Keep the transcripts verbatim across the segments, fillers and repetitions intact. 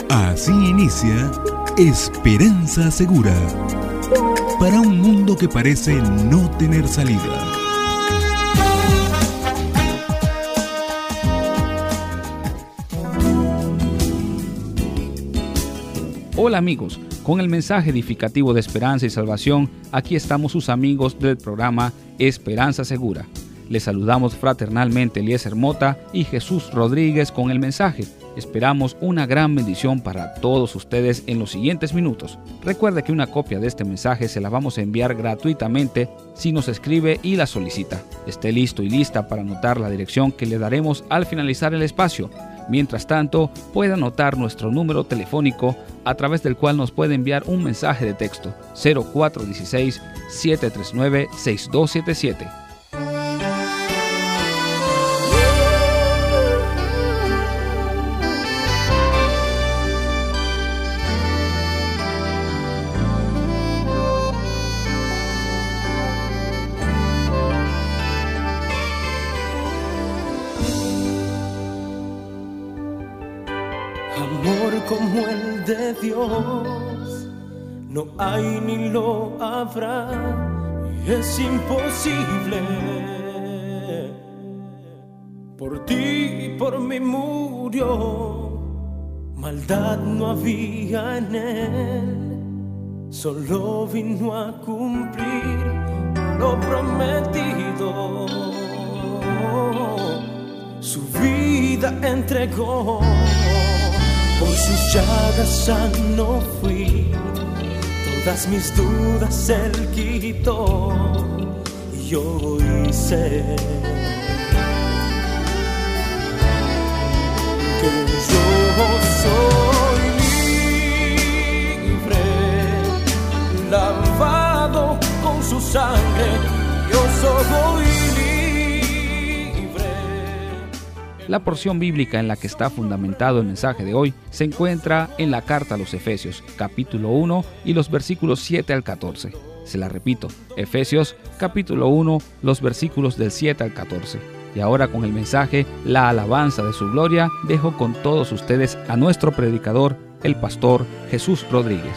Así inicia Esperanza Segura, para un mundo que parece no tener salida. Hola amigos, con el mensaje edificativo de esperanza y salvación, aquí estamos sus amigos del programa Esperanza Segura. Les saludamos fraternalmente Eliezer Mota y Jesús Rodríguez con el mensaje. Esperamos una gran bendición para todos ustedes en los siguientes minutos. Recuerde que una copia de este mensaje se la vamos a enviar gratuitamente si nos escribe y la solicita. Esté listo y lista para anotar la dirección que le daremos al finalizar el espacio. Mientras tanto, puede anotar nuestro número telefónico a través del cual nos puede enviar un mensaje de texto cero cuatro uno seis, siete tres nueve, seis dos siete siete. Amor como el de Dios no hay ni lo habrá, es imposible. Por ti y por mí murió, maldad no había en él, solo vino a cumplir lo prometido. Su vida entregó, por sus llagas sano fui, todas mis dudas él quitó, y hoy sé que yo soy libre, lavado con su sangre, yo soy libre. La porción bíblica en la que está fundamentado el mensaje de hoy se encuentra en la carta a los Efesios, capítulo uno y los versículos siete al catorce. Se la repito, Efesios, capítulo uno, los versículos del siete al catorce. Y ahora con el mensaje, la alabanza de su gloria, dejo con todos ustedes a nuestro predicador, el pastor Jesús Rodríguez.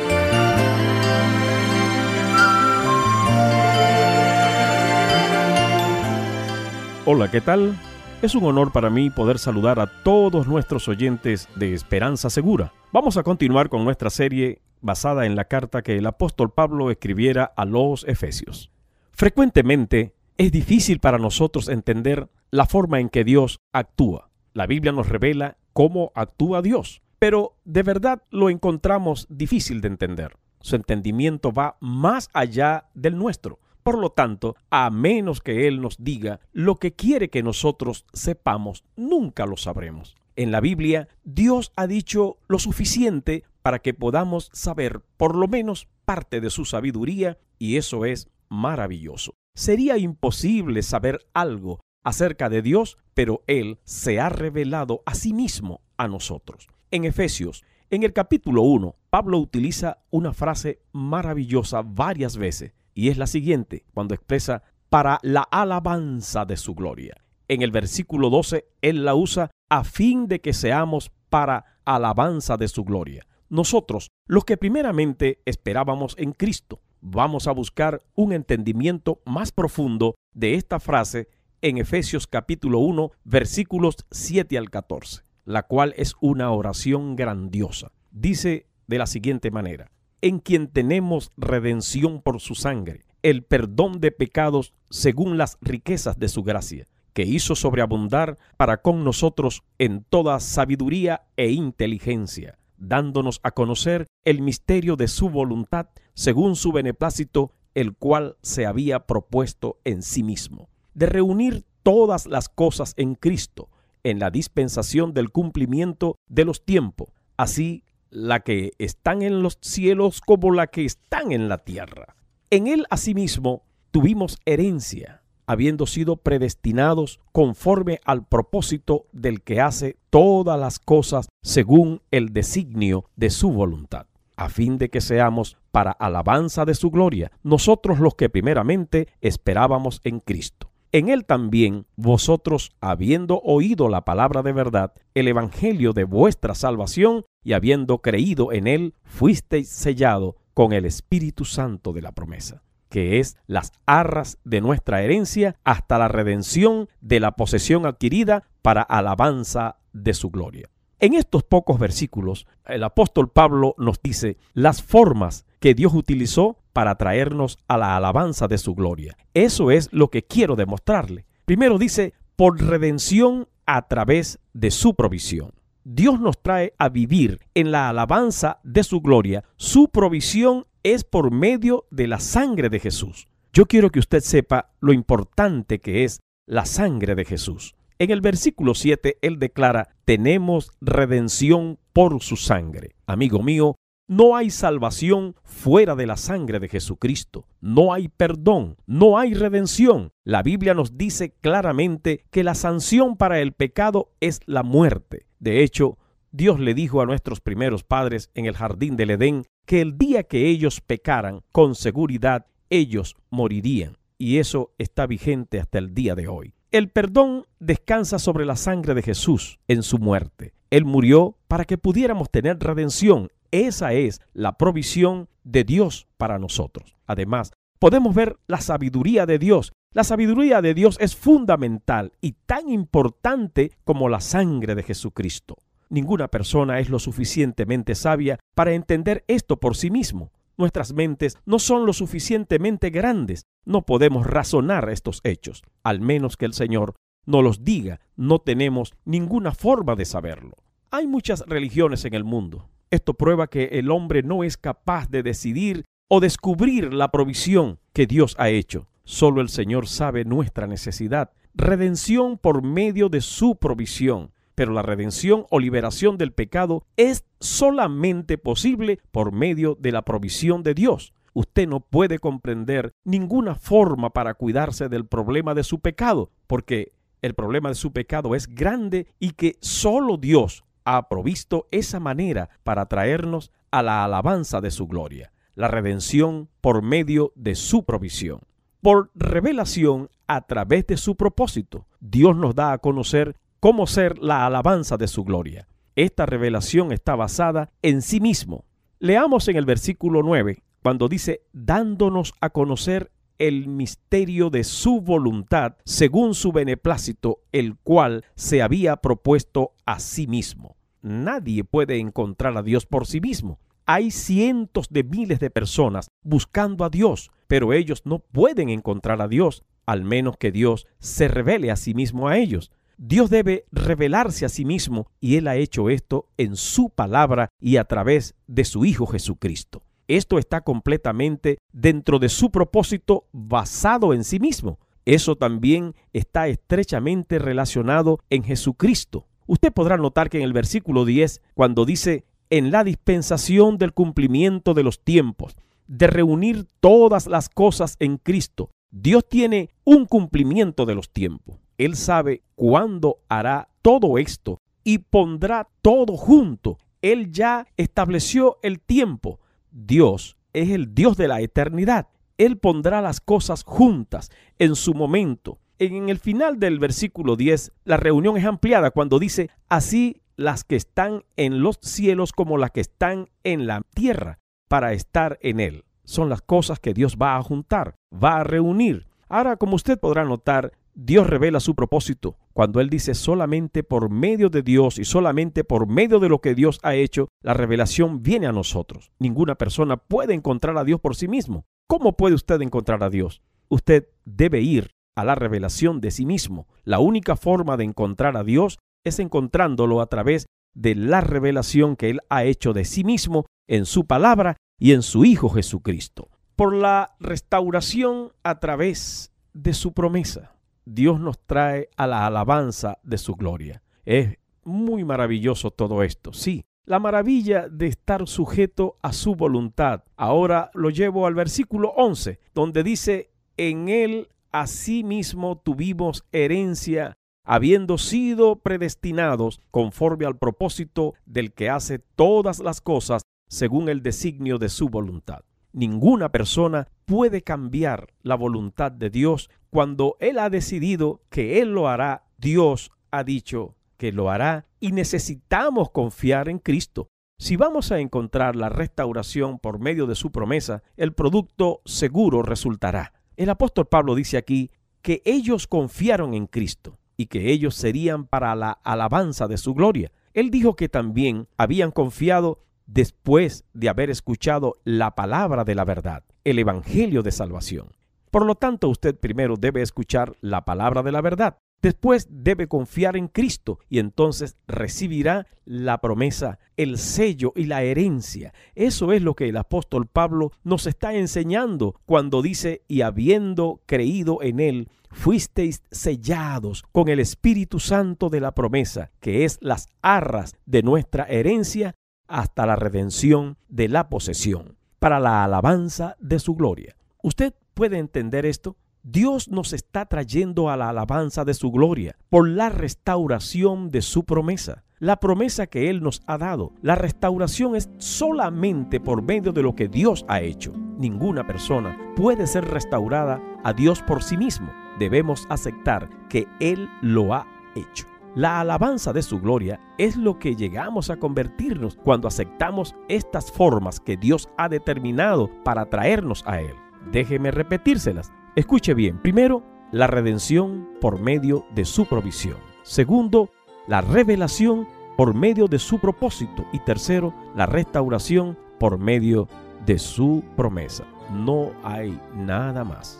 Hola, ¿qué tal? Es un honor para mí poder saludar a todos nuestros oyentes de Esperanza Segura. Vamos a continuar con nuestra serie basada en la carta que el apóstol Pablo escribiera a los Efesios. Frecuentemente es difícil para nosotros entender la forma en que Dios actúa. La Biblia nos revela cómo actúa Dios, pero de verdad lo encontramos difícil de entender. Su entendimiento va más allá del nuestro. Por lo tanto, a menos que Él nos diga lo que quiere que nosotros sepamos, nunca lo sabremos. En la Biblia, Dios ha dicho lo suficiente para que podamos saber por lo menos parte de su sabiduría, y eso es maravilloso. Sería imposible saber algo acerca de Dios, pero Él se ha revelado a sí mismo a nosotros. En Efesios, en el capítulo uno, Pablo utiliza una frase maravillosa varias veces, y es la siguiente, cuando expresa para la alabanza de su gloria. En el versículo doce, él la usa a fin de que seamos para alabanza de su gloria. Nosotros, los que primeramente esperábamos en Cristo, vamos a buscar un entendimiento más profundo de esta frase en Efesios capítulo uno, versículos siete al catorce, la cual es una oración grandiosa. Dice de la siguiente manera: en quien tenemos redención por su sangre, el perdón de pecados según las riquezas de su gracia, que hizo sobreabundar para con nosotros en toda sabiduría e inteligencia, dándonos a conocer el misterio de su voluntad según su beneplácito, el cual se había propuesto en sí mismo, de reunir todas las cosas en Cristo, en la dispensación del cumplimiento de los tiempos, así la que están en los cielos como la que están en la tierra. En él asimismo tuvimos herencia, habiendo sido predestinados conforme al propósito del que hace todas las cosas según el designio de su voluntad, a fin de que seamos para alabanza de su gloria, nosotros los que primeramente esperábamos en Cristo. en Él también vosotros, habiendo oído la palabra de verdad, el evangelio de vuestra salvación, y habiendo creído en Él, fuisteis sellado con el Espíritu Santo de la promesa, que es las arras de nuestra herencia hasta la redención de la posesión adquirida para alabanza de su gloria. En estos pocos versículos, el apóstol Pablo nos dice las formas que Dios utilizó para traernos a la alabanza de su gloria. Eso es lo que quiero demostrarle. Primero dice, por redención a través de su provisión. Dios nos trae a vivir en la alabanza de su gloria. Su provisión es por medio de la sangre de Jesús. Yo quiero que usted sepa lo importante que es la sangre de Jesús. En el versículo siete, él declara, tenemos redención por su sangre. Amigo mío, no hay salvación fuera de la sangre de Jesucristo. No hay perdón, no hay redención. La Biblia nos dice claramente que la sanción para el pecado es la muerte. De hecho, Dios le dijo a nuestros primeros padres en el jardín del Edén que el día que ellos pecaran, con seguridad, ellos morirían. Y eso está vigente hasta el día de hoy. El perdón descansa sobre la sangre de Jesús en su muerte. Él murió para que pudiéramos tener redención. Esa es la provisión de Dios para nosotros. Además, podemos ver la sabiduría de Dios. La sabiduría de Dios es fundamental y tan importante como la sangre de Jesucristo. Ninguna persona es lo suficientemente sabia para entender esto por sí mismo. Nuestras mentes no son lo suficientemente grandes. No podemos razonar estos hechos. Al menos que el Señor nos los diga, no tenemos ninguna forma de saberlo. Hay muchas religiones en el mundo. Esto prueba que el hombre no es capaz de decidir o descubrir la provisión que Dios ha hecho. Solo el Señor sabe nuestra necesidad. Redención por medio de su provisión. Pero la redención o liberación del pecado es solamente posible por medio de la provisión de Dios. Usted no puede comprender ninguna forma para cuidarse del problema de su pecado, porque el problema de su pecado es grande y que solo Dios ha provisto esa manera para traernos a la alabanza de su gloria. La redención por medio de su provisión. Por revelación a través de su propósito, Dios nos da a conocer cómo ser la alabanza de su gloria. Esta revelación está basada en sí mismo. Leamos en el versículo nueve, cuando dice, dándonos a conocer el misterio de su voluntad, según su beneplácito, el cual se había propuesto a sí mismo. Nadie puede encontrar a Dios por sí mismo. Hay cientos de miles de personas buscando a Dios, pero ellos no pueden encontrar a Dios, al menos que Dios se revele a sí mismo a ellos. Dios debe revelarse a sí mismo y Él ha hecho esto en su palabra y a través de su Hijo Jesucristo. Esto está completamente dentro de su propósito basado en sí mismo. Eso también está estrechamente relacionado en Jesucristo. Usted podrá notar que en el versículo diez, cuando dice, en la dispensación del cumplimiento de los tiempos, de reunir todas las cosas en Cristo, Dios tiene un cumplimiento de los tiempos. Él sabe cuándo hará todo esto y pondrá todo junto. Él ya estableció el tiempo. Dios es el Dios de la eternidad. Él pondrá las cosas juntas en su momento. En el final del versículo diez, la reunión es ampliada cuando dice, así las que están en los cielos como las que están en la tierra, para estar en Él. Son las cosas que Dios va a juntar, va a reunir. Ahora, como usted podrá notar, Dios revela su propósito cuando Él dice solamente por medio de Dios y solamente por medio de lo que Dios ha hecho, la revelación viene a nosotros. Ninguna persona puede encontrar a Dios por sí mismo. ¿Cómo puede usted encontrar a Dios? Usted debe ir a la revelación de sí mismo. La única forma de encontrar a Dios es encontrándolo a través de la revelación que Él ha hecho de sí mismo en su palabra y en su Hijo Jesucristo. Por la restauración a través de su promesa. Dios nos trae a la alabanza de su gloria. Es muy maravilloso todo esto, sí. La maravilla de estar sujeto a su voluntad. Ahora lo llevo al versículo once, donde dice, en Él asimismo tuvimos herencia, habiendo sido predestinados conforme al propósito del que hace todas las cosas según el designio de su voluntad. Ninguna persona puede cambiar la voluntad de Dios cuando Él ha decidido que Él lo hará, Dios ha dicho que lo hará y necesitamos confiar en Cristo. Si vamos a encontrar la restauración por medio de su promesa, el producto seguro resultará. El apóstol Pablo dice aquí que ellos confiaron en Cristo y que ellos serían para la alabanza de su gloria. Él dijo que también habían confiado después de haber escuchado la palabra de la verdad, el evangelio de salvación. Por lo tanto, usted primero debe escuchar la palabra de la verdad. Después debe confiar en Cristo y entonces recibirá la promesa, el sello y la herencia. Eso es lo que el apóstol Pablo nos está enseñando cuando dice: y habiendo creído en Él, fuisteis sellados con el Espíritu Santo de la promesa, que es las arras de nuestra herencia hasta la redención de la posesión, para la alabanza de su gloria. ¿Usted puede entender esto? Dios nos está trayendo a la alabanza de su gloria por la restauración de su promesa, la promesa que Él nos ha dado. La restauración es solamente por medio de lo que Dios ha hecho. Ninguna persona puede ser restaurada a Dios por sí mismo. Debemos aceptar que Él lo ha hecho. La alabanza de su gloria es lo que llegamos a convertirnos cuando aceptamos estas formas que Dios ha determinado para traernos a Él. Déjeme repetírselas. Escuche bien. Primero, la redención por medio de su provisión. Segundo, la revelación por medio de su propósito. Y tercero, la restauración por medio de su promesa. No hay nada más.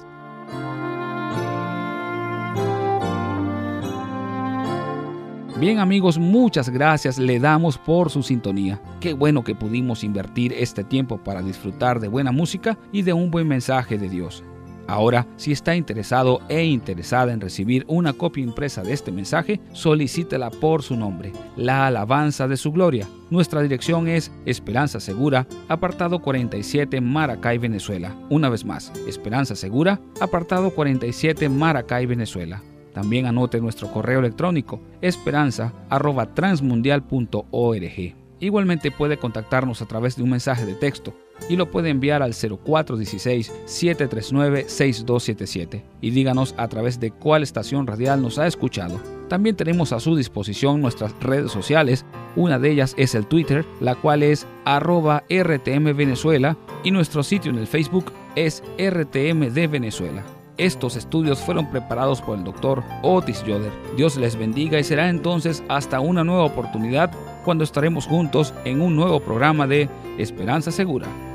Bien amigos, muchas gracias le damos por su sintonía. Qué bueno que pudimos invertir este tiempo para disfrutar de buena música y de un buen mensaje de Dios. Ahora, si está interesado e interesada en recibir una copia impresa de este mensaje, solicítela por su nombre, La Alabanza de su Gloria. Nuestra dirección es Esperanza Segura, apartado cuarenta y siete, Maracay, Venezuela. Una vez más, Esperanza Segura, apartado cuarenta y siete, Maracay, Venezuela. También anote nuestro correo electrónico, esperanza arroba transmundial punto org. Igualmente puede contactarnos a través de un mensaje de texto y lo puede enviar al cero cuatro uno seis, siete tres nueve, seis dos siete siete y díganos a través de cuál estación radial nos ha escuchado. También tenemos a su disposición nuestras redes sociales. Una de ellas es el Twitter, la cual es arroba R T M Venezuela, y nuestro sitio en el Facebook es R T M de Venezuela. Estos estudios fueron preparados por el doctor Otis Yoder. Dios les bendiga y será entonces hasta una nueva oportunidad cuando estaremos juntos en un nuevo programa de Esperanza Segura.